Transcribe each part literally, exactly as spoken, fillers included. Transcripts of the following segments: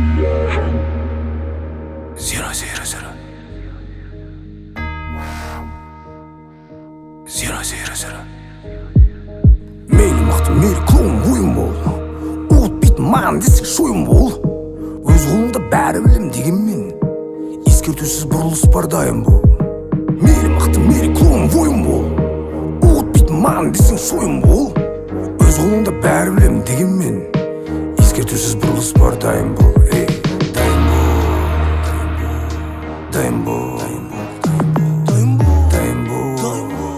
Zero, zero, zero. Zero, zero, zero. Мейлі мықты, мейлі клоун ойын бол. Ұғытпейтін маған десең шойын бол. Өз қолыңда бәрі білем дегенмен ескертусіз бұрылыс бар дайын бол. Мейлі мықты, мейлі клоун ойын бол. Ұғытпейтін маған десең шойын бол. Өз қолыңда бәрі білем дегенмен ескертусіз бұрылыс бар дайын бол. Ей, дайын бол, дайын бол, дайын бол, дайын бол, дайын бол, дайын бол.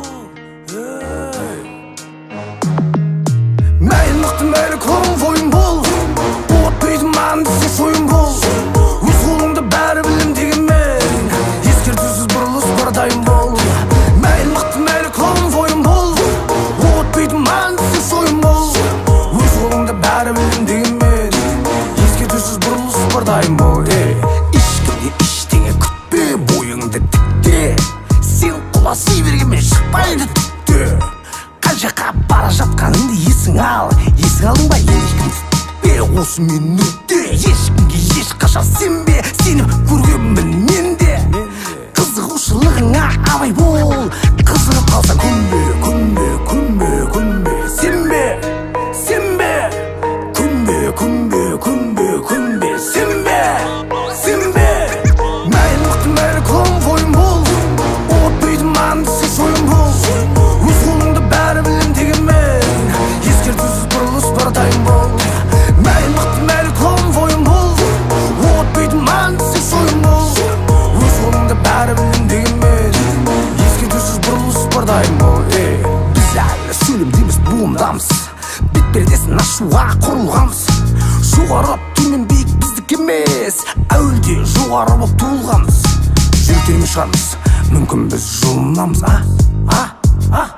Мейлі мықты, мейлі клоун ойын бол. Ұғытпейтін маған десең шойын бол. Өз қолыңда бәрі білем дегенмен ескертусіз бұрылыс бар дайын бол. Мейлі мықты, мейлі клоун ойын бол. Ұғытпейтін маған десең шойын бол. Өз қолыңда бәрі білем дегенмен ескертусіз бұрылыс бар дайын бол. Ешкімде ештеңе күтпе, бойыңды тікте. Сен құласи бергенмен шықпайды түкте. Қай жаққа бара жатқаныңды есің ал. Есің алдың ба ешкім түтпе. Осы минутте ешкімге ешқашан сенбе. Сені көргенмін мен де. Қызығушылығыңа абай бол. Қызығып қалса көнбе, көнбе, көнбе, көнбе. Сенбе, сенбе. Көнбе, көнбе, көнбе, көнбе. Сенбе, сенбе. Мейлі мықты, мейлі клоун ойын бол. Ұғытпейтін маған десең шойын бол. Өз қолыңда бәрі білем дегенмен ескертусіз бұрылыс бар дайын бол. Мейлі мықты, мейлі клоун ойын бол. Ұғытпейтін маған десең шойын бол. Өз қолыңда бәрі білем дегенмен ескертусіз бұрылыс бар дайын бол. Біз әлі сөйлемдеміз, буындамыз. Бет пердесін ашуға құрылғамыз. Жоғарылап төмен биік біздік емес, әуелде жоғары болып туылғамыз. Жүректермен шығармыз, мүмкін біз жұлынамыз. А, а, а